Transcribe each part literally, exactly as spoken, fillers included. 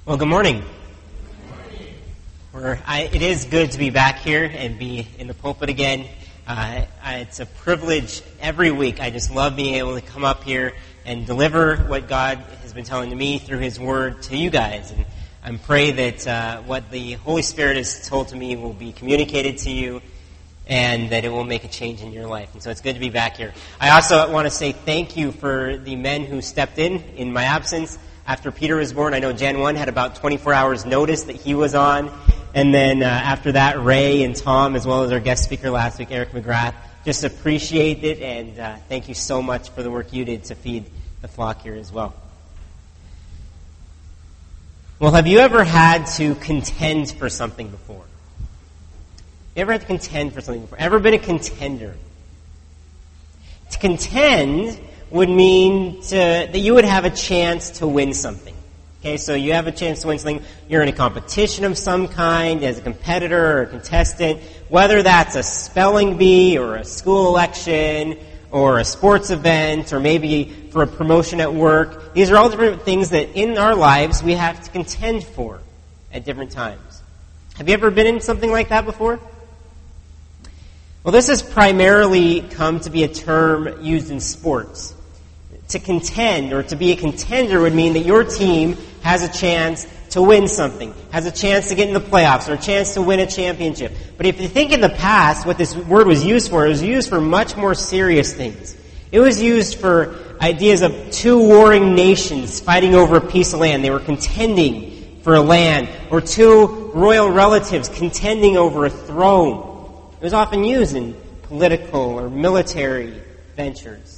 Well, good morning. We're, I, it is good to be back here and be in the pulpit again. Uh, I, it's a privilege every week. I just love being able to come up here and deliver what God has been telling to me through His Word to you guys. And I pray that uh, what the Holy Spirit has told to me will be communicated to you and that it will make a change in your life. And so it's good to be back here. I also want to say thank you for the men who stepped in in my absence. After Peter was born, I know Gen one had about twenty-four hours notice that he was on. And then uh, after that, Ray and Tom, as well as our guest speaker last week, Eric McGrath, just appreciate it. And uh, thank you so much for the work you did to feed the flock here as well. Well, have you ever had to contend for something before? You ever had to contend for something before? Ever been a contender? To contend would mean to, that you would have a chance to win something. Okay, so you have a chance to win something. You're in a competition of some kind as a competitor or a contestant, whether that's a spelling bee or a school election or a sports event or maybe for a promotion at work. These are all different things that in our lives we have to contend for at different times. Have you ever been in something like that before? Well, this has primarily come to be a term used in sports. To contend or to be a contender would mean that your team has a chance to win something, has a chance to get in the playoffs or a chance to win a championship. But if you think in the past what this word was used for, it was used for much more serious things. It was used for ideas of two warring nations fighting over a piece of land. They were contending for a land, or two royal relatives contending over a throne. It was often used in political or military ventures.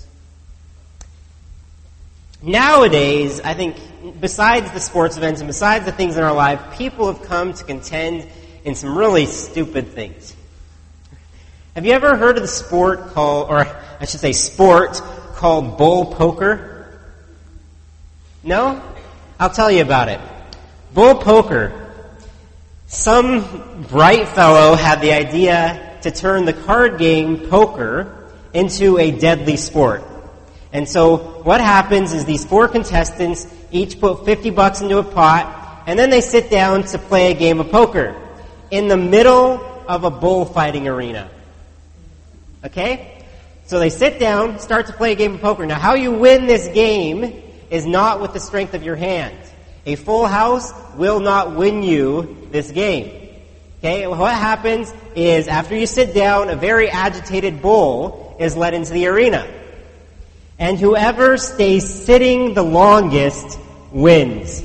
Nowadays, I think, besides the sports events and besides the things in our life, people have come to contend in some really stupid things. Have you ever heard of the sport called, or I should say sport, called bull poker? No? I'll tell you about it. Bull poker. Some bright fellow had the idea to turn the card game poker into a deadly sport. And so what happens is these four contestants each put fifty bucks into a pot, and then they sit down to play a game of poker in the middle of a bullfighting arena. Okay? So they sit down, start to play a game of poker. Now, how you win this game is not with the strength of your hand. A full house will not win you this game. Okay? What happens is after you sit down, a very agitated bull is led into the arena. And whoever stays sitting the longest wins.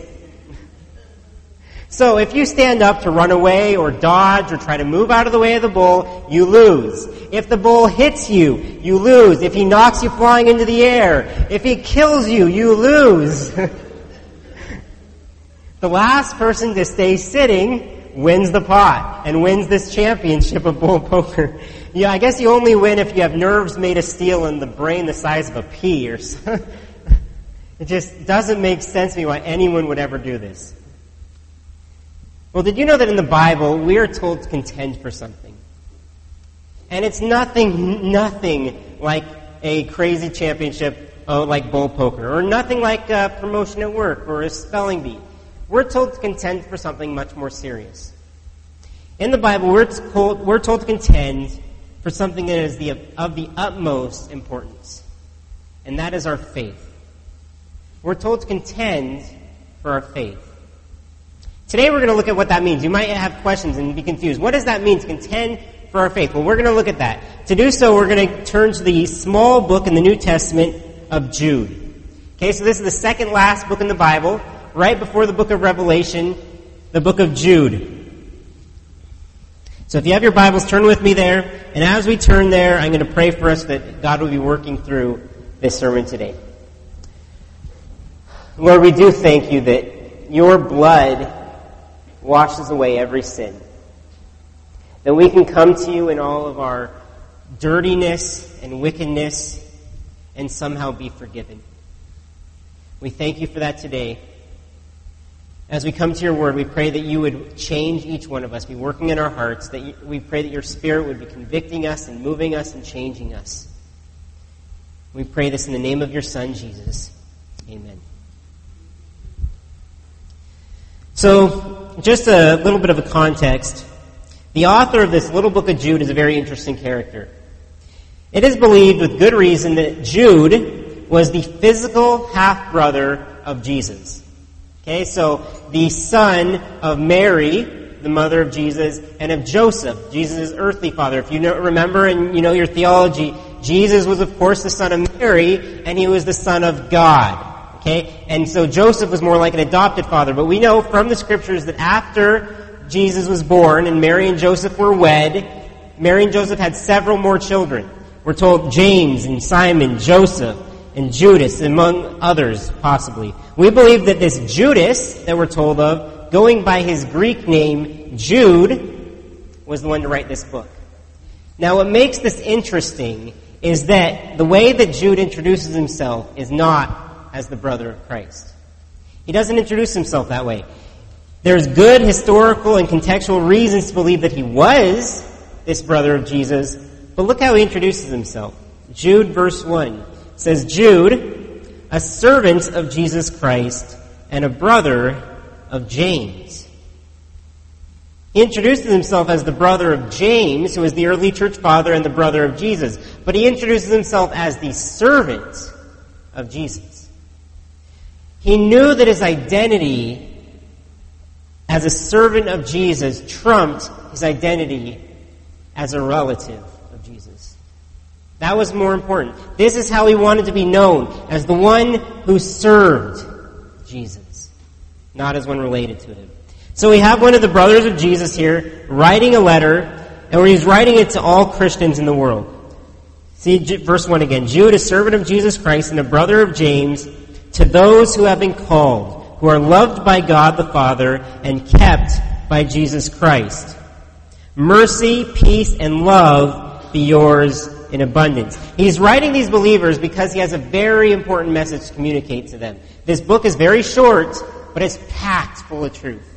So if you stand up to run away or dodge or try to move out of the way of the bull, you lose. If the bull hits you, you lose. If he knocks you flying into the air, if he kills you, you lose. The last person to stay sitting wins the pot and wins this championship of bull poker. Yeah, I guess you only win if you have nerves made of steel and the brain the size of a pea or something. It just doesn't make sense to me why anyone would ever do this. Well, did you know that in the Bible we are told to contend for something? And it's nothing, nothing like a crazy championship oh, like bull poker, or nothing like a promotion at work or a spelling bee. We're told to contend for something much more serious. In the Bible, we're told, we're told to contend for something that is the, of the utmost importance, and that is our faith. We're told to contend for our faith. Today we're going to look at what that means. You might have questions and be confused. What does that mean to contend for our faith? Well, we're going to look at that. To do so, we're going to turn to the small book in the New Testament of Jude. Okay, so this is the second last book in the Bible, right before the book of Revelation, the book of Jude. So if you have your Bibles, turn with me there. And as we turn there, I'm going to pray for us that God will be working through this sermon today. Lord, we do thank you that your blood washes away every sin. That we can come to you in all of our dirtiness and wickedness and somehow be forgiven. We thank you for that today. As we come to your word, we pray that you would change each one of us, be working in our hearts, that you, we pray that your Spirit would be convicting us and moving us and changing us. We pray this in the name of your Son, Jesus. Amen. So, just a little bit of a context. The author of this little book of Jude is a very interesting character. It is believed with good reason that Jude was the physical half-brother of Jesus. Okay, so the son of Mary, the mother of Jesus, and of Joseph, Jesus' earthly father. If you know, remember and you know your theology, Jesus was of course the son of Mary, and he was the son of God. Okay, and so Joseph was more like an adopted father. But we know from the scriptures that after Jesus was born and Mary and Joseph were wed, Mary and Joseph had several more children. We're told James and Simon, Joseph, and Judas, among others, possibly. We believe that this Judas that we're told of, going by his Greek name, Jude, was the one to write this book. Now, what makes this interesting is that the way that Jude introduces himself is not as the brother of Christ. He doesn't introduce himself that way. There's good historical and contextual reasons to believe that he was this brother of Jesus, but look how he introduces himself. Jude, verse one, says, Jude, a servant of Jesus Christ and a brother of James. He introduces himself as the brother of James, who was the early church father and the brother of Jesus, but he introduces himself as the servant of Jesus. He knew that his identity as a servant of Jesus trumped his identity as a relative of Jesus. That was more important. This is how he wanted to be known, as the one who served Jesus, not as one related to him. So we have one of the brothers of Jesus here writing a letter, and where he's writing it to all Christians in the world. See verse one again. Jude, a servant of Jesus Christ and a brother of James, to those who have been called, who are loved by God the Father and kept by Jesus Christ. Mercy, peace, and love be yours in abundance. He's writing these believers because he has a very important message to communicate to them. This book is very short, but it's packed full of truth.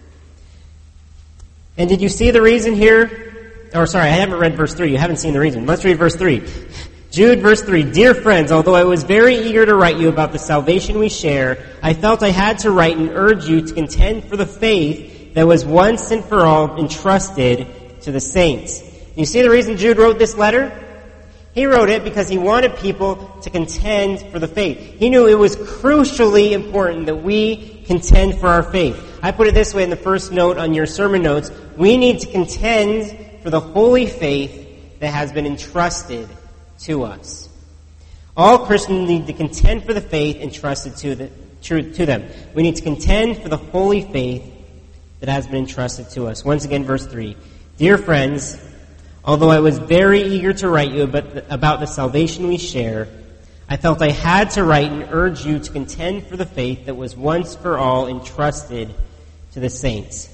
And did you see the reason here? Or sorry, I haven't read verse three. You haven't seen the reason. Let's read verse three. Jude, verse three, Dear friends, although I was very eager to write you about the salvation we share, I felt I had to write and urge you to contend for the faith that was once and for all entrusted to the saints. You see the reason Jude wrote this letter? He wrote it because he wanted people to contend for the faith. He knew it was crucially important that we contend for our faith. I put it this way in the first note on your sermon notes. We need to contend for the holy faith that has been entrusted to us. All Christians need to contend for the faith entrusted to, the, to, to them. We need to contend for the holy faith that has been entrusted to us. Once again, verse three. Dear friends, although I was very eager to write you about the, about the salvation we share, I felt I had to write and urge you to contend for the faith that was once for all entrusted to the saints.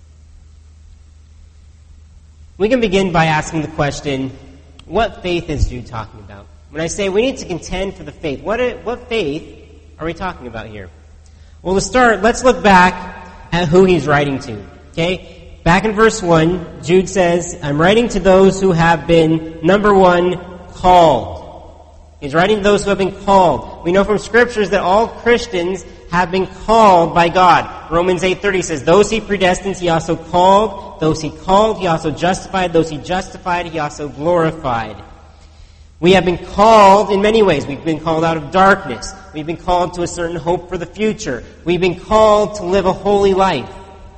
We can begin by asking the question, what faith is Jude talking about? When I say we need to contend for the faith, what, what faith are we talking about here? Well, to start, let's look back at who he's writing to. Okay? Back in verse one, Jude says, I'm writing to those who have been, number one, called. He's writing to those who have been called. We know from scriptures that all Christians have been called by God. Romans eight thirty says, those he predestined, he also called. Those he called, he also justified. Those he justified, he also glorified. We have been called in many ways. We've been called out of darkness. We've been called to a certain hope for the future. We've been called to live a holy life.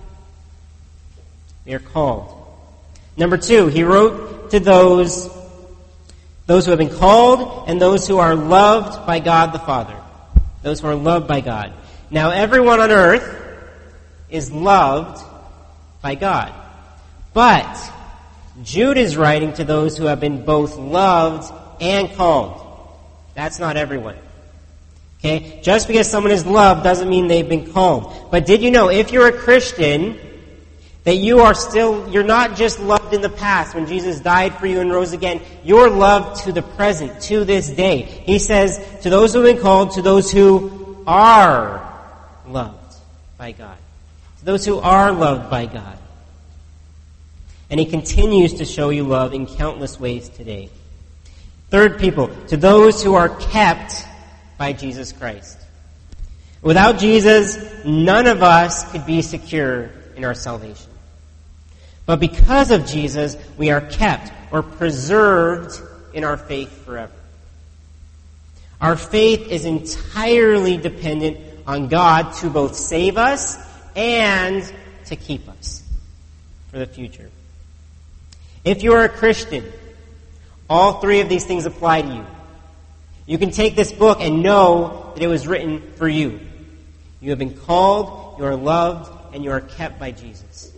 We are called. Number two, he wrote to those, those who have been called and those who are loved by God the Father. Those who are loved by God. Now, everyone on earth is loved by God. But Jude is writing to those who have been both loved and called. That's not everyone. Okay? Just because someone is loved doesn't mean they've been called. But did you know, if you're a Christian, that you are still, you're not just loved in the past when Jesus died for you and rose again. You're loved to the present, to this day. He says, to those who have been called, to those who are loved by God. To those who are loved by God. And he continues to show you love in countless ways today. Third, people, to those who are kept by Jesus Christ. Without Jesus, none of us could be secure in our salvation. But because of Jesus, we are kept or preserved in our faith forever. Our faith is entirely dependent on God to both save us and to keep us for the future. If you are a Christian, all three of these things apply to you. You can take this book and know that it was written for you. You have been called, you are loved, and you are kept by Jesus.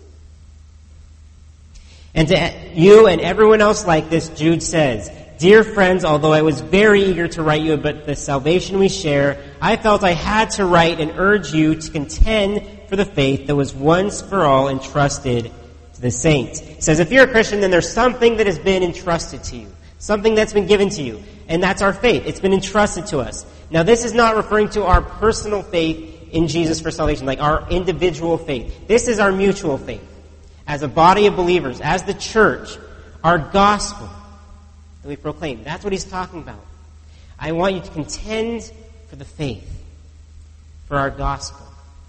And to you and everyone else like this, Jude says, "Dear friends, although I was very eager to write you about the salvation we share, I felt I had to write and urge you to contend for the faith that was once for all entrusted to the saints." It says, if you're a Christian, then there's something that has been entrusted to you. Something that's been given to you. And that's our faith. It's been entrusted to us. Now, this is not referring to our personal faith in Jesus for salvation, like our individual faith. This is our mutual faith. As a body of believers, as the church, our gospel that we proclaim. That's what he's talking about. I want you to contend for the faith, for our gospel.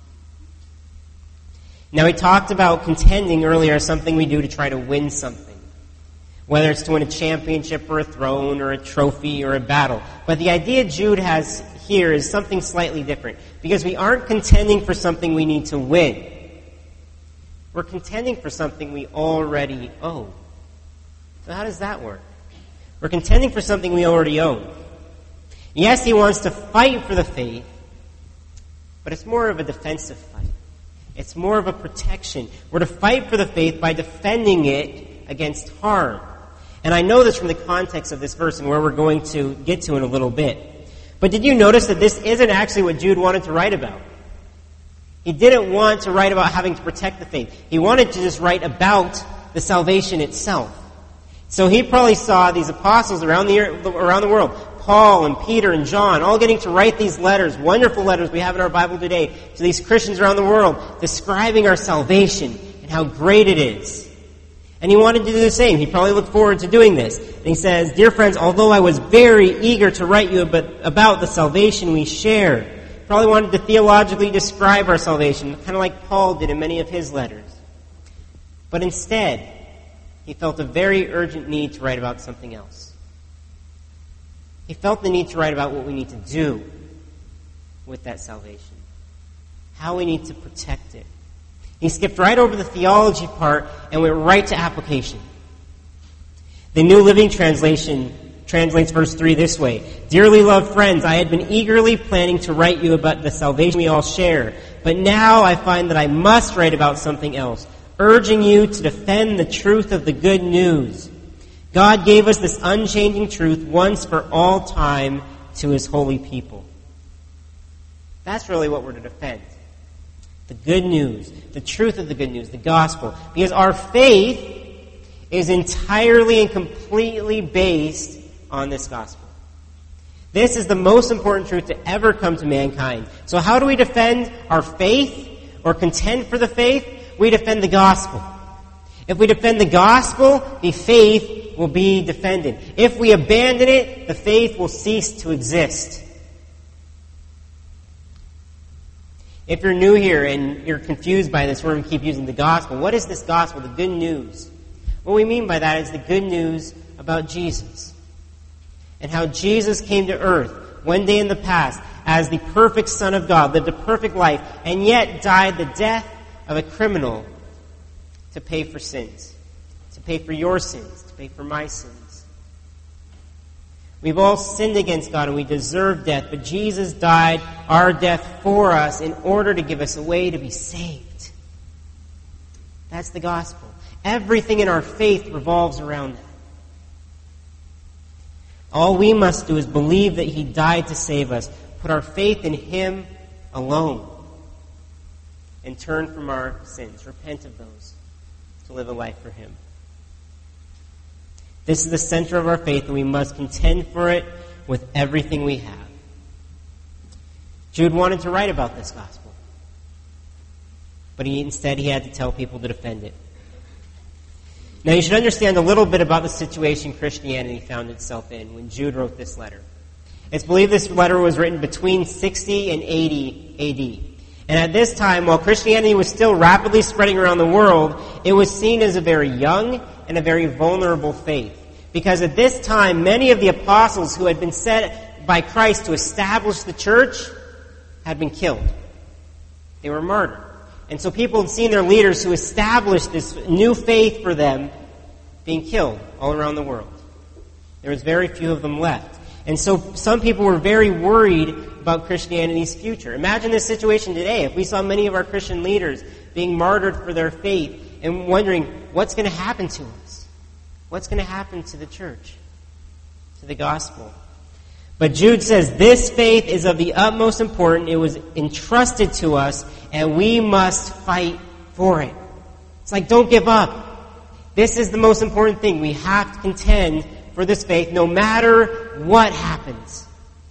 Now, we talked about contending earlier as something we do to try to win something. Whether it's to win a championship or a throne or a trophy or a battle. But the idea Jude has here is something slightly different. Because we aren't contending for something we need to win. We're contending for something we already own. So how does that work? We're contending for something we already own. Yes, he wants to fight for the faith, but it's more of a defensive fight. It's more of a protection. We're to fight for the faith by defending it against harm. And I know this from the context of this verse and where we're going to get to in a little bit. But did you notice that this isn't actually what Jude wanted to write about? He didn't want to write about having to protect the faith. He wanted to just write about the salvation itself. So he probably saw these apostles around the around the world, Paul and Peter and John, all getting to write these letters, wonderful letters we have in our Bible today, to these Christians around the world, describing our salvation and how great it is. And he wanted to do the same. He probably looked forward to doing this. And he says, "Dear friends, although I was very eager to write you about, about the salvation we share," probably wanted to theologically describe our salvation, kind of like Paul did in many of his letters. But instead, he felt a very urgent need to write about something else. He felt the need to write about what we need to do with that salvation. How we need to protect it. He skipped right over the theology part and went right to application. The New Living Translation translates verse three this way. "Dearly loved friends, I had been eagerly planning to write you about the salvation we all share, but now I find that I must write about something else, urging you to defend the truth of the good news. God gave us this unchanging truth once for all time to his holy people." That's really what we're to defend. The good news, the truth of the good news, the gospel. Because our faith is entirely and completely based on this gospel. This is the most important truth to ever come to mankind. So how do we defend our faith or contend for the faith? We defend the gospel. If we defend the gospel, the faith will be defended. If we abandon it, the faith will cease to exist. If you're new here and you're confused by this word, we keep using the gospel. What is this gospel? The good news. What we mean by that is the good news about Jesus. And how Jesus came to earth one day in the past as the perfect Son of God, lived a perfect life, and yet died the death of a criminal to pay for sins. To pay for your sins. To pay for my sins. We've all sinned against God and we deserve death, but Jesus died our death for us in order to give us a way to be saved. That's the gospel. Everything in our faith revolves around that. All we must do is believe that he died to save us, put our faith in him alone, and turn from our sins, repent of those, to live a life for him. This is the center of our faith, and we must contend for it with everything we have. Jude wanted to write about this gospel, but he, instead he had to tell people to defend it. Now you should understand a little bit about the situation Christianity found itself in when Jude wrote this letter. It's believed this letter was written between sixty and eighty A D. And at this time, while Christianity was still rapidly spreading around the world, it was seen as a very young and a very vulnerable faith. Because at this time, many of the apostles who had been set by Christ to establish the church had been killed. They were martyred. And so people had seen their leaders who established this new faith for them being killed all around the world. There was very few of them left. And so some people were very worried about Christianity's future. Imagine this situation today. If we saw many of our Christian leaders being martyred for their faith and wondering, what's going to happen to us? What's going to happen to the church? To the gospel? But Jude says, this faith is of the utmost importance. It was entrusted to us, and we must fight for it. It's like, don't give up. This is the most important thing. We have to contend for this faith no matter what happens.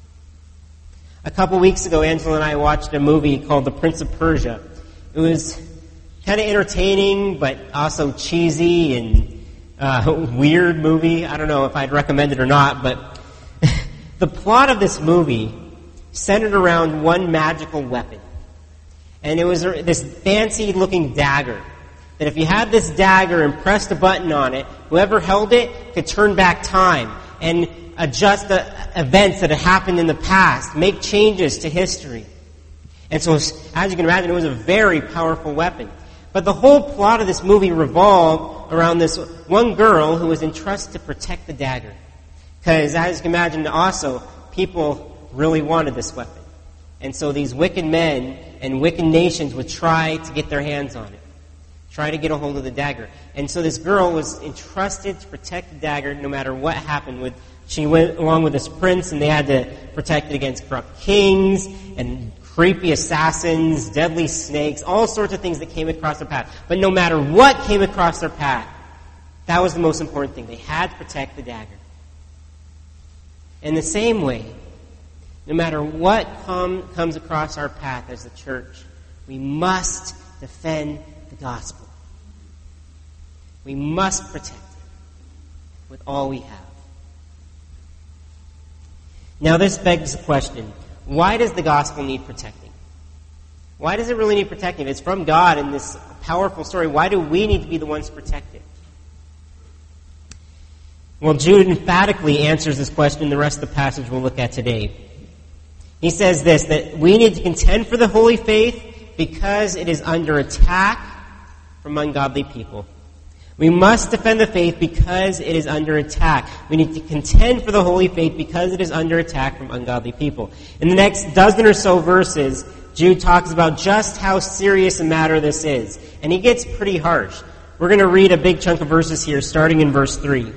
A couple weeks ago, Angela and I watched a movie called The Prince of Persia. It was kind of entertaining, but also cheesy and uh, weird movie. I don't know if I'd recommend it or not, but the plot of this movie centered around one magical weapon. And it was this fancy-looking dagger. That if you had this dagger and pressed a button on it, whoever held it could turn back time and adjust the events that had happened in the past, make changes to history. And so, as you can imagine, it was a very powerful weapon. But the whole plot of this movie revolved around this one girl who was entrusted to protect the dagger. Because, as you can imagine, also, people really wanted this weapon. And so these wicked men and wicked nations would try to get their hands on it. Try to get a hold of the dagger. And so this girl was entrusted to protect the dagger no matter what happened. With She went along with this prince, and they had to protect it against corrupt kings and creepy assassins, deadly snakes, all sorts of things that came across their path. But no matter what came across their path, that was the most important thing. They had to protect the dagger. In the same way, no matter what com- comes across our path as the church, we must defend the gospel. We must protect it with all we have. Now this begs the question, why does the gospel need protecting? Why does it really need protecting? If it's from God in this powerful story, why do we need to be the ones to protect it? Well, Jude emphatically answers this question in the rest of the passage we'll look at today. He says this, that we need to contend for the holy faith because it is under attack from ungodly people. We must defend the faith because it is under attack. We need to contend for the holy faith because it is under attack from ungodly people. In the next dozen or so verses, Jude talks about just how serious a matter this is. And he gets pretty harsh. We're going to read a big chunk of verses here, starting in verse three.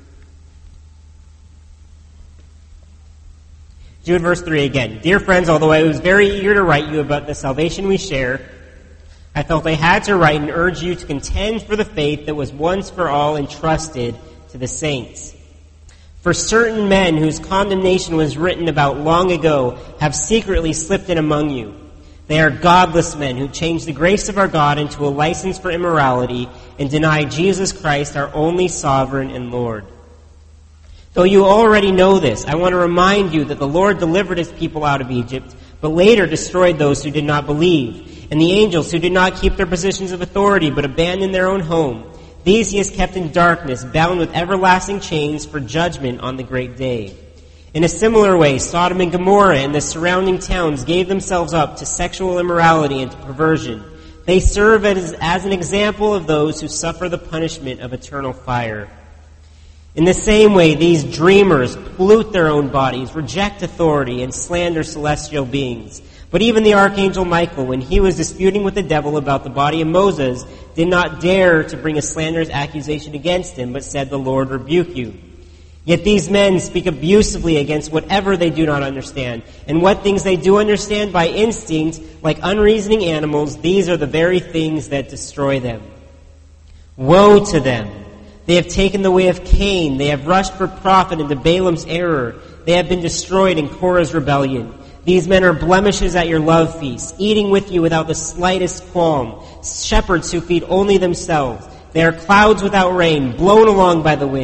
Jude verse three again. Dear friends, although I was very eager to write you about the salvation we share, I felt I had to write and urge you to contend for the faith that was once for all entrusted to the saints. For certain men whose condemnation was written about long ago have secretly slipped in among you. They are godless men who change the grace of our God into a license for immorality and deny Jesus Christ, our only sovereign and Lord. Though you already know this, I want to remind you that the Lord delivered his people out of Egypt, but later destroyed those who did not believe, and the angels who did not keep their positions of authority, but abandoned their own home. These he has kept in darkness, bound with everlasting chains for judgment on the great day. In a similar way, Sodom and Gomorrah and the surrounding towns gave themselves up to sexual immorality and to perversion. They serve as, as an example of those who suffer the punishment of eternal fire. In the same way, these dreamers pollute their own bodies, reject authority, and slander celestial beings. But even the archangel Michael, when he was disputing with the devil about the body of Moses, did not dare to bring a slanderous accusation against him, but said, "The Lord rebuke you." Yet these men speak abusively against whatever they do not understand. And what things they do understand by instinct, like unreasoning animals, these are the very things that destroy them. Woe to them! They have taken the way of Cain. They have rushed for profit into Balaam's error. They have been destroyed in Korah's rebellion. These men are blemishes at your love feasts, eating with you without the slightest qualm, shepherds who feed only themselves. They are clouds without rain, blown along by the wind.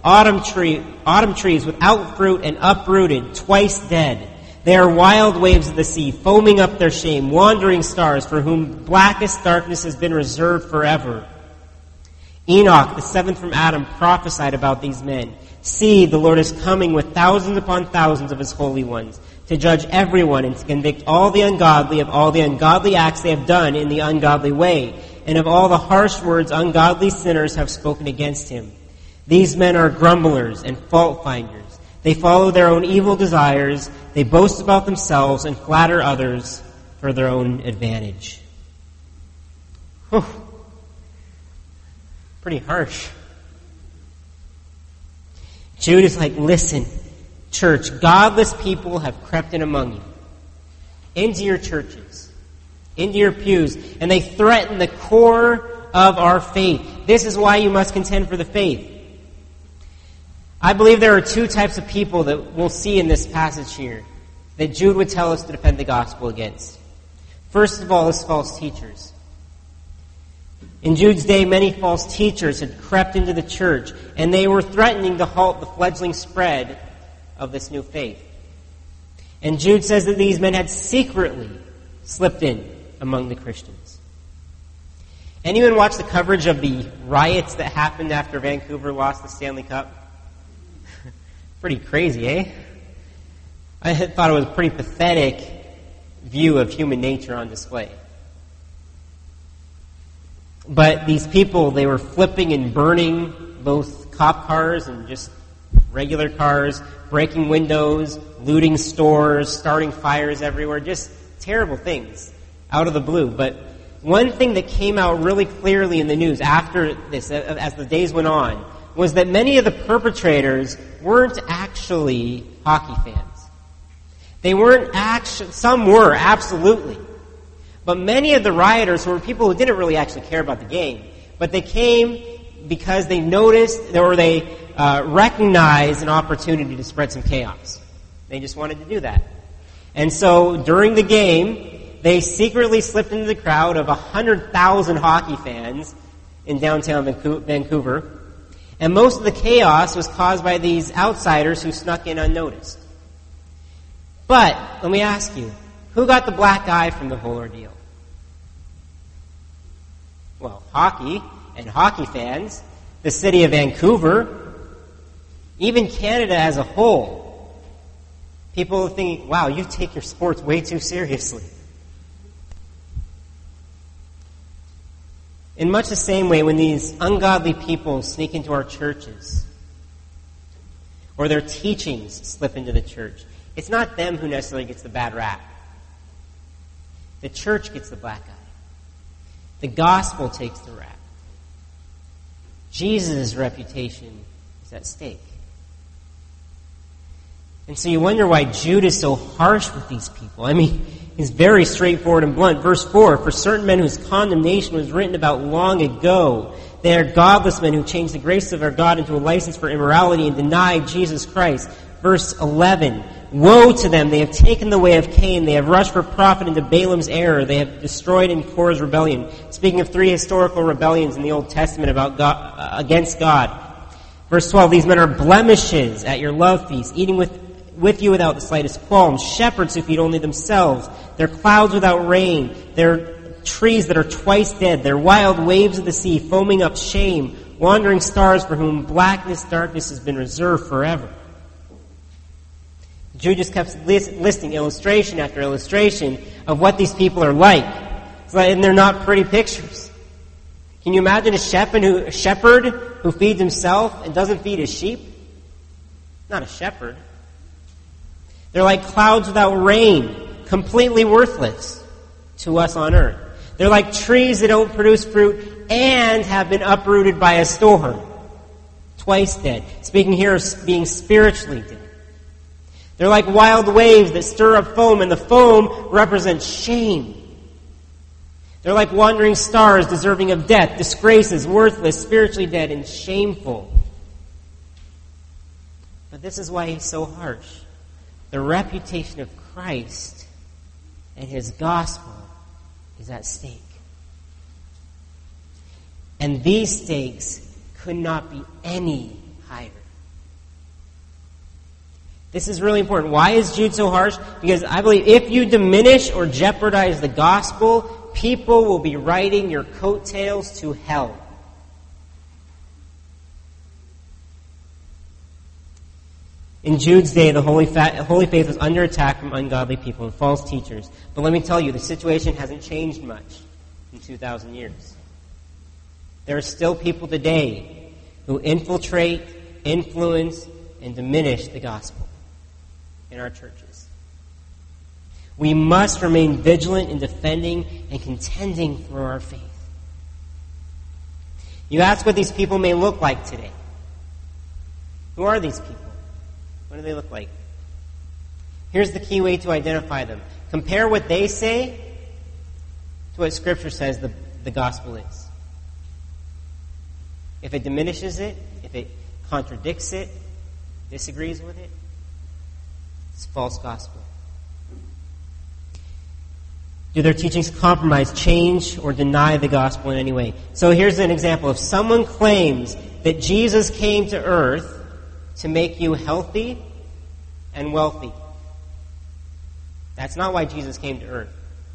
autumn tree, autumn trees without fruit and uprooted, twice dead. They are wild waves of the sea, foaming up their shame, wandering stars for whom blackest darkness has been reserved forever. Enoch, the seventh from Adam, prophesied about these men. See, the Lord is coming with thousands upon thousands of his holy ones, to judge everyone and to convict all the ungodly of all the ungodly acts they have done in the ungodly way, and of all the harsh words ungodly sinners have spoken against him. These men are grumblers and fault finders. They follow their own evil desires. They boast about themselves and flatter others for their own advantage. Whew. Pretty harsh. Jude is like, listen, church, godless people have crept in among you, into your churches, into your pews, and they threaten the core of our faith. This is why you must contend for the faith. I believe there are two types of people that we'll see in this passage here that Jude would tell us to defend the gospel against. First of all is false teachers. In Jude's day, many false teachers had crept into the church, and they were threatening to halt the fledgling spread of this new faith. And Jude says that these men had secretly slipped in among the Christians. Anyone watch the coverage of the riots that happened after Vancouver lost the Stanley Cup? Pretty crazy, eh? I thought it was a pretty pathetic view of human nature on display. But these people, they were flipping and burning both cop cars and just regular cars, breaking windows, looting stores, starting fires everywhere, just terrible things out of the blue. But one thing that came out really clearly in the news after this, as the days went on, was that many of the perpetrators weren't actually hockey fans. They weren't actually, some were, absolutely. But many of the rioters were people who didn't really actually care about the game. But they came because they noticed or they uh, recognized an opportunity to spread some chaos. They just wanted to do that. And so during the game, they secretly slipped into the crowd of one hundred thousand hockey fans in downtown Vancouver. And most of the chaos was caused by these outsiders who snuck in unnoticed. But, let me ask you, who got the black eye from the whole ordeal? Well, hockey and hockey fans, the city of Vancouver, even Canada as a whole. People think, wow, you take your sports way too seriously. In much the same way, when these ungodly people sneak into our churches, or their teachings slip into the church, it's not them who necessarily gets the bad rap. The church gets the black eye. The gospel takes the rap. Jesus' reputation is at stake. And so you wonder why Jude is so harsh with these people. I mean, he's very straightforward and blunt. Verse four, for certain men whose condemnation was written about long ago, they are godless men who changed the grace of our God into a license for immorality and denied Jesus Christ. Verse eleven, woe to them, they have taken the way of Cain, they have rushed for profit into Balaam's error, they have destroyed in Korah's rebellion. Speaking of three historical rebellions in the Old Testament about God, uh, against God. Verse twelve, these men are blemishes at your love feast, eating with with you without the slightest qualm, shepherds who feed only themselves. They're clouds without rain. They're trees that are twice dead. They're wild waves of the sea, foaming up shame, wandering stars for whom blackness, darkness has been reserved forever. Jude just kept listing illustration after illustration of what these people are like. And they're not pretty pictures. Can you imagine a shepherd who, a shepherd who feeds himself and doesn't feed his sheep? Not a shepherd. They're like clouds without rain, completely worthless to us on earth. They're like trees that don't produce fruit and have been uprooted by a storm. Twice dead. Speaking here of being spiritually dead. They're like wild waves that stir up foam, and the foam represents shame. They're like wandering stars deserving of death, disgraces, worthless, spiritually dead, and shameful. But this is why he's so harsh. The reputation of Christ and his gospel is at stake. And these stakes could not be any higher. This is really important. Why is Jude so harsh? Because I believe if you diminish or jeopardize the gospel, people will be riding your coattails to hell. In Jude's day, the holy, fa- holy faith was under attack from ungodly people and false teachers. But let me tell you, the situation hasn't changed much in two thousand years. There are still people today who infiltrate, influence, and diminish the gospel in our churches. We must remain vigilant in defending and contending for our faith. You ask what these people may look like today. Who are these people? What do they look like? Here's the key way to identify them. Compare what they say to what Scripture says the, the gospel is. If it diminishes it, if it contradicts it, disagrees with it, it's false gospel. Do their teachings compromise, change, or deny the gospel in any way? So here's an example. If someone claims that Jesus came to earth to make you healthy and wealthy, that's not why Jesus came to earth.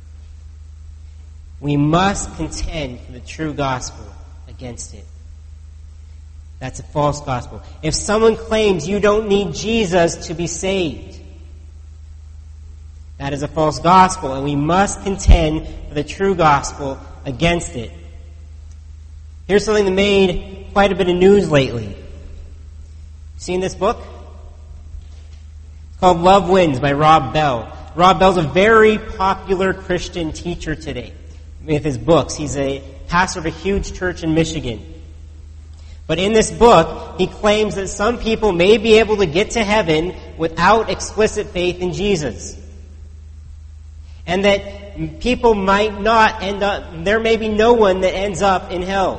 We must contend for the true gospel against it. That's a false gospel. If someone claims you don't need Jesus to be saved, that is a false gospel, and we must contend for the true gospel against it. Here's something that made quite a bit of news lately. Seen this book? It's called Love Wins by Rob Bell. Rob Bell's a very popular Christian teacher today with his books. He's a pastor of a huge church in Michigan. But in this book, he claims that some people may be able to get to heaven without explicit faith in Jesus. And that people might not end up, there may be no one that ends up in hell.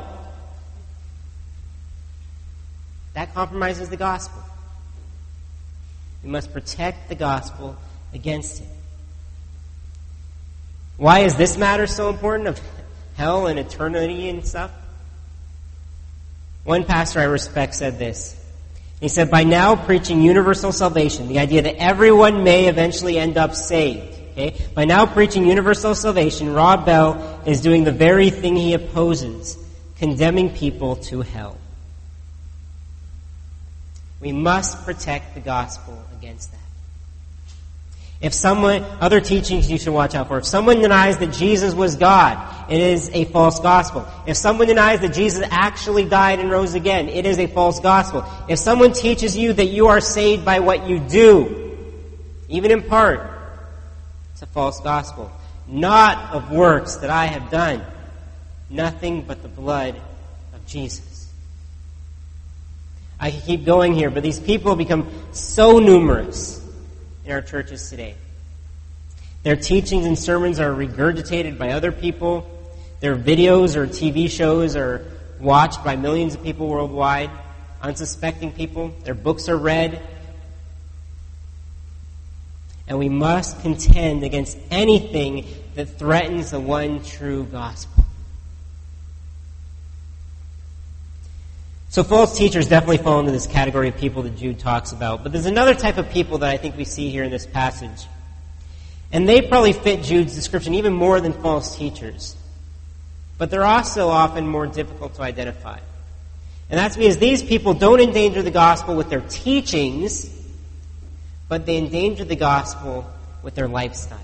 That compromises the gospel. We must protect the gospel against it. Why is this matter so important of hell and eternity and stuff? One pastor I respect said this. He said, by now preaching universal salvation, the idea that everyone may eventually end up saved. Okay? By now preaching universal salvation, Rob Bell is doing the very thing he opposes, condemning people to hell. We must protect the gospel against that. If someone, other teachings you should watch out for. If someone denies that Jesus was God, it is a false gospel. If someone denies that Jesus actually died and rose again, it is a false gospel. If someone teaches you that you are saved by what you do, even in part, it's a false gospel. Not of works that I have done. Nothing but the blood of Jesus. I can keep going here, but these people have become so numerous in our churches today. Their teachings and sermons are regurgitated by other people. Their videos or T V shows are watched by millions of people worldwide, unsuspecting people. Their books are read. And we must contend against anything that threatens the one true gospel. So false teachers definitely fall into this category of people that Jude talks about. But there's another type of people that I think we see here in this passage. And they probably fit Jude's description even more than false teachers. But they're also often more difficult to identify. And that's because these people don't endanger the gospel with their teachings, but they endanger the gospel with their lifestyles.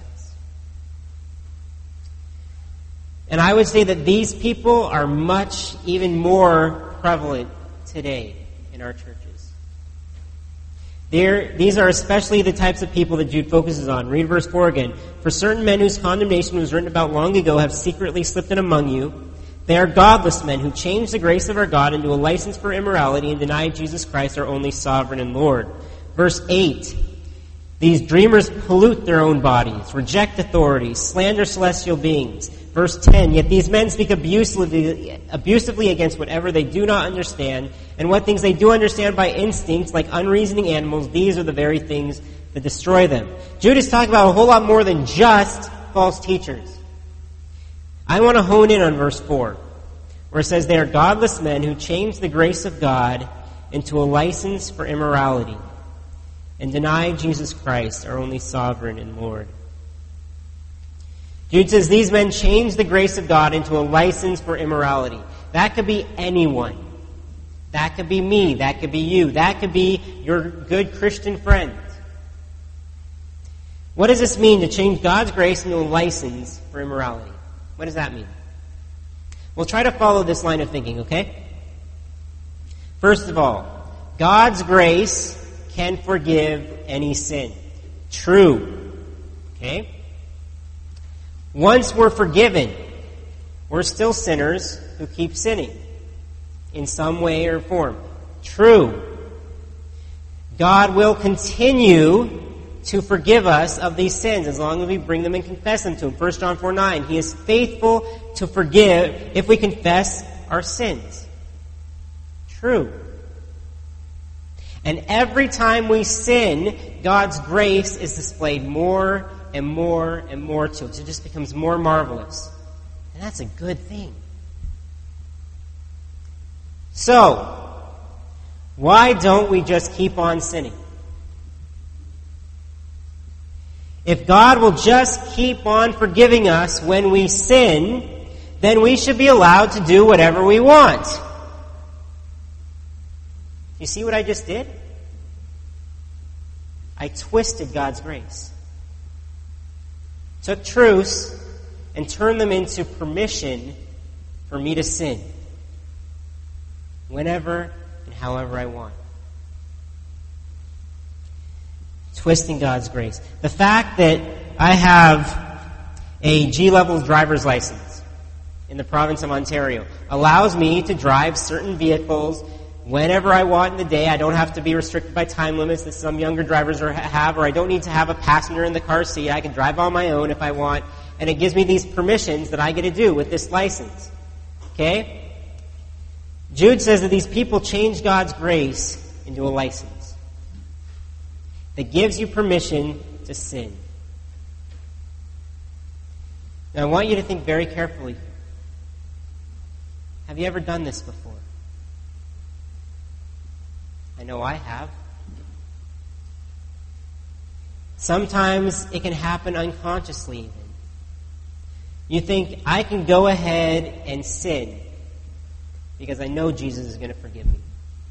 And I would say that these people are much, even more prevalent today in our churches. They're, these are especially the types of people that Jude focuses on. Read verse four again. For certain men whose condemnation was written about long ago have secretly slipped in among you. They are godless men who changed the grace of our God into a license for immorality and deny Jesus Christ our only sovereign and Lord. Verse eight. These dreamers pollute their own bodies, reject authority, slander celestial beings. Verse ten, yet these men speak abusively, abusively against whatever they do not understand, and what things they do understand by instinct, like unreasoning animals, these are the very things that destroy them. Jude is talking about a whole lot more than just false teachers. I want to hone in on verse four, where it says, they are godless men who change the grace of God into a license for immorality and deny Jesus Christ, our only sovereign and Lord. Jude says, these men changed the grace of God into a license for immorality. That could be anyone. That could be me. That could be you. That could be your good Christian friend. What does this mean, to change God's grace into a license for immorality? What does that mean? We'll try to follow this line of thinking, okay? First of all, God's grace can forgive any sin. True. Okay? Once we're forgiven, we're still sinners who keep sinning in some way or form. True. God will continue to forgive us of these sins as long as we bring them and confess them to Him. First John four nine, He is faithful to forgive if we confess our sins. True. And every time we sin, God's grace is displayed more and more and more to us. It just becomes more marvelous. And that's a good thing. So, why don't we just keep on sinning? If God will just keep on forgiving us when we sin, then we should be allowed to do whatever we want. You see what I just did? I twisted God's grace. Took truths and turned them into permission for me to sin. Whenever and however I want. Twisting God's grace. The fact that I have a G-level driver's license in the province of Ontario allows me to drive certain vehicles whenever I want in the day. I don't have to be restricted by time limits that some younger drivers are, have, or I don't need to have a passenger in the car seat. I can drive on my own if I want, and it gives me these permissions that I get to do with this license. Okay? Jude says that these people change God's grace into a license that gives you permission to sin. Now, I want you to think very carefully. Have you ever done this before? I know I have. Sometimes it can happen unconsciously even. You think, I can go ahead and sin because I know Jesus is going to forgive me.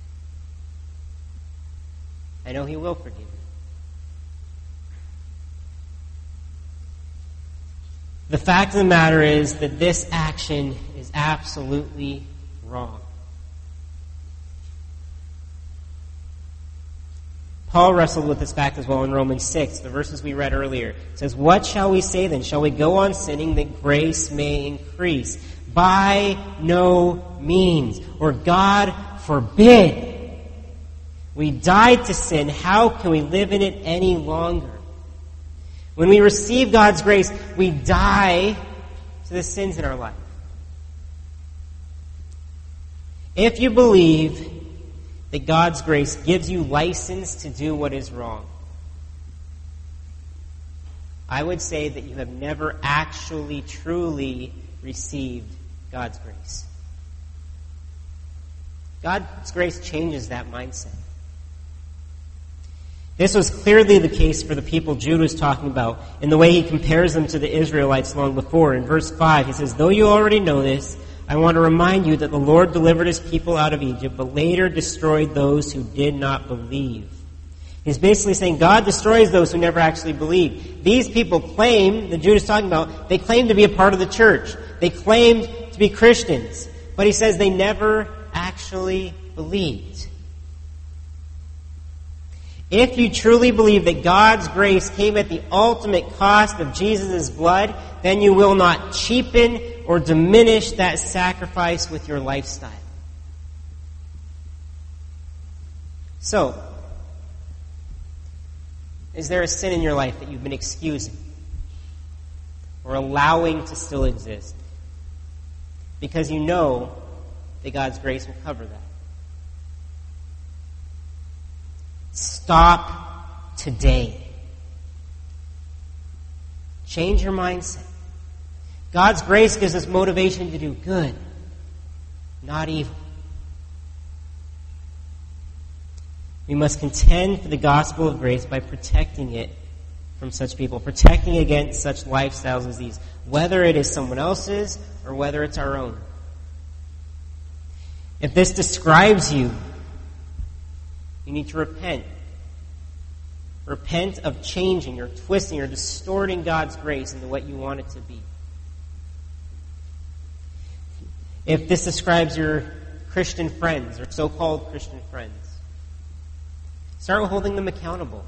I know He will forgive me. The fact of the matter is that this action is absolutely wrong. Paul wrestled with this fact as well in Romans six, the verses we read earlier. It says, what shall we say then? Shall we go on sinning that grace may increase? By no means. Or God forbid. We died to sin. How can we live in it any longer? When we receive God's grace, we die to the sins in our life. If you believe that God's grace gives you license to do what is wrong, I would say that you have never actually, truly received God's grace. God's grace changes that mindset. This was clearly the case for the people Jude was talking about in the way he compares them to the Israelites long before. In verse five, he says, though you already know this, I want to remind you that the Lord delivered His people out of Egypt, but later destroyed those who did not believe. He's basically saying God destroys those who never actually believe. These people claim, that Jude is talking about, they claim to be a part of the church. They claimed to be Christians. But he says they never actually believed. If you truly believe that God's grace came at the ultimate cost of Jesus' blood, then you will not cheapen or diminish that sacrifice with your lifestyle. So, is there a sin in your life that you've been excusing or allowing to still exist because you know that God's grace will cover that? Stop today. Change your mindset. God's grace gives us motivation to do good, not evil. We must contend for the gospel of grace by protecting it from such people, protecting against such lifestyles as these, whether it is someone else's or whether it's our own. If this describes you, you need to repent. Repent of changing or twisting or distorting God's grace into what you want it to be. If this describes your Christian friends or so-called Christian friends, start holding them accountable.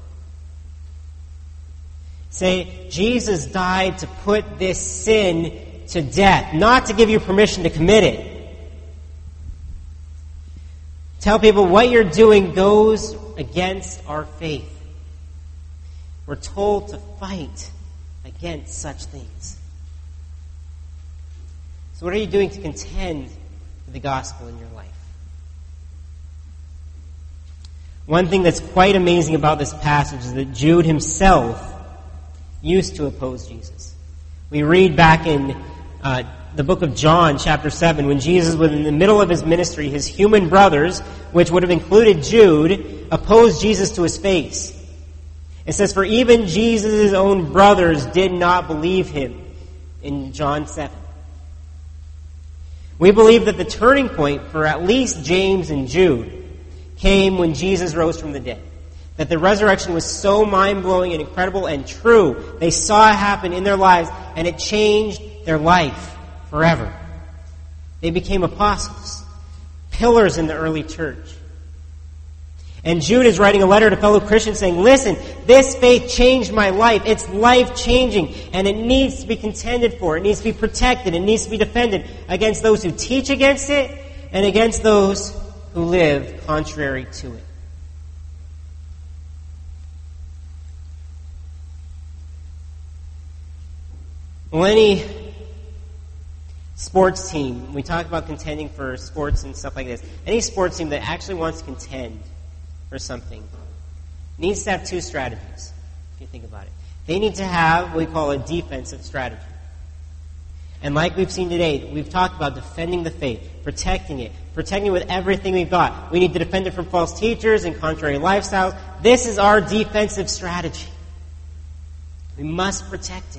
Say, Jesus died to put this sin to death, not to give you permission to commit it. Tell people what you're doing goes against our faith. We're told to fight against such things. So what are you doing to contend for the gospel in your life? One thing that's quite amazing about this passage is that Jude himself used to oppose Jesus. We read back in uh, the book of John, chapter seven, when Jesus was in the middle of his ministry, his human brothers, which would have included Jude, opposed Jesus to his face. It says, for even Jesus' own brothers did not believe him, in John seven. We believe that the turning point for at least James and Jude came when Jesus rose from the dead. That the resurrection was so mind-blowing and incredible and true. They saw it happen in their lives, and it changed their life forever. They became apostles, pillars in the early church. And Jude is writing a letter to fellow Christians saying, listen, this faith changed my life. It's life-changing, and it needs to be contended for. It needs to be protected. It needs to be defended against those who teach against it and against those who live contrary to it. Well, any sports team, we talk about contending for sports and stuff like this, any sports team that actually wants to contend for something needs to have two strategies, if you think about it. They need to have what we call a defensive strategy. And like we've seen today, we've talked about defending the faith, protecting it, protecting it with everything we've got. We need to defend it from false teachers and contrary lifestyles. This is our defensive strategy. We must protect it.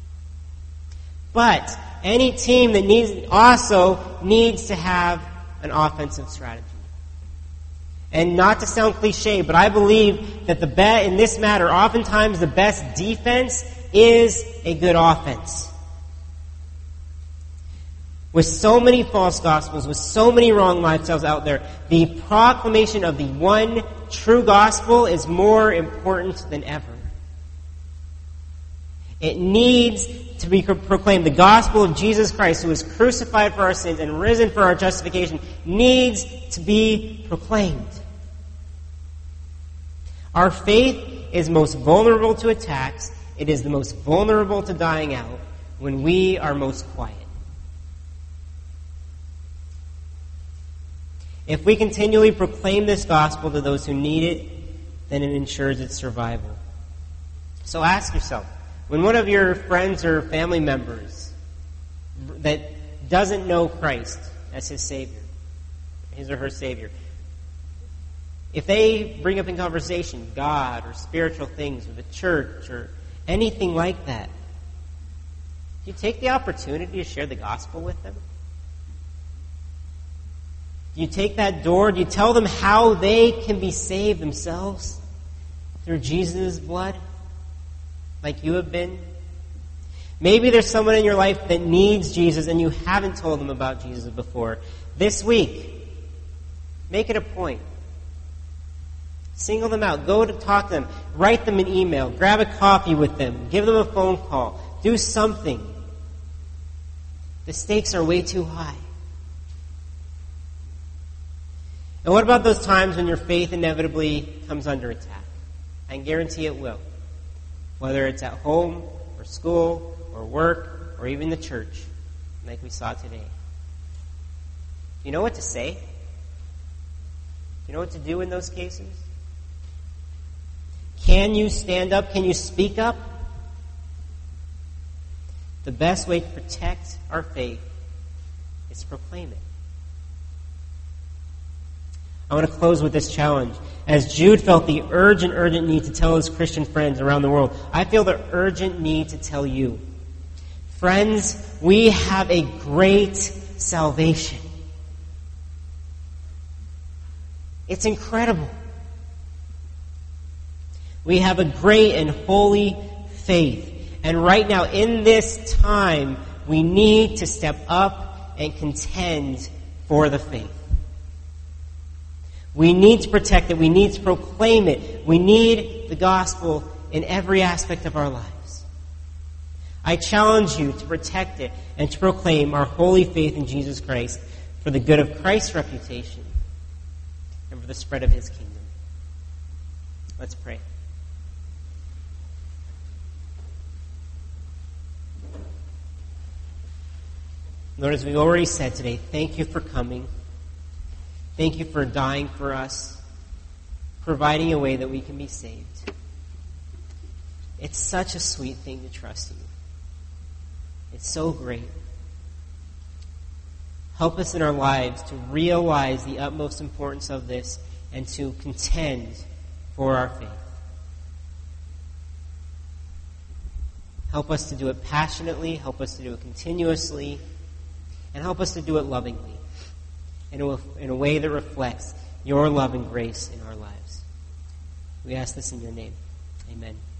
But any team that needs also needs to have an offensive strategy. And not to sound cliche, but I believe that the be- in this matter, oftentimes the best defense is a good offense. With so many false gospels, with so many wrong lifestyles out there, the proclamation of the one true gospel is more important than ever. It needs to be proclaimed. The gospel of Jesus Christ, who was crucified for our sins and risen for our justification, needs to be proclaimed. Our faith is most vulnerable to attacks. It is the most vulnerable to dying out when we are most quiet. If we continually proclaim this gospel to those who need it, then it ensures its survival. So ask yourself, when one of your friends or family members that doesn't know Christ as his Savior, his or her Savior, if they bring up in conversation God or spiritual things or the church or anything like that, do you take the opportunity to share the gospel with them? Do you take that door? Do you tell them how they can be saved themselves through Jesus' blood? Like you have been? Maybe there's someone in your life that needs Jesus and you haven't told them about Jesus before. This week, make it a point. Single them out. Go to talk to them. Write them an email. Grab a coffee with them. Give them a phone call. Do something. The stakes are way too high. And what about those times when your faith inevitably comes under attack? I guarantee it will. Whether it's at home, or school, or work, or even the church, like we saw today. Do you know what to say? Do you know what to do in those cases? Can you stand up? Can you speak up? The best way to protect our faith is to proclaim it. I want to close with this challenge. As Jude felt the urgent, urgent need to tell his Christian friends around the world, I feel the urgent need to tell you. Friends, we have a great salvation. It's incredible. We have a great and holy faith. And right now, in this time, we need to step up and contend for the faith. We need to protect it. We need to proclaim it. We need the gospel in every aspect of our lives. I challenge you to protect it and to proclaim our holy faith in Jesus Christ for the good of Christ's reputation and for the spread of his kingdom. Let's pray. Lord, as we already said today, thank you for coming. Thank you for dying for us, providing a way that we can be saved. It's such a sweet thing to trust you. It's so great. Help us in our lives to realize the utmost importance of this and to contend for our faith. Help us to do it passionately, help us to do it continuously, and help us to do it lovingly, in a, in a way that reflects your love and grace in our lives. We ask this in your name. Amen.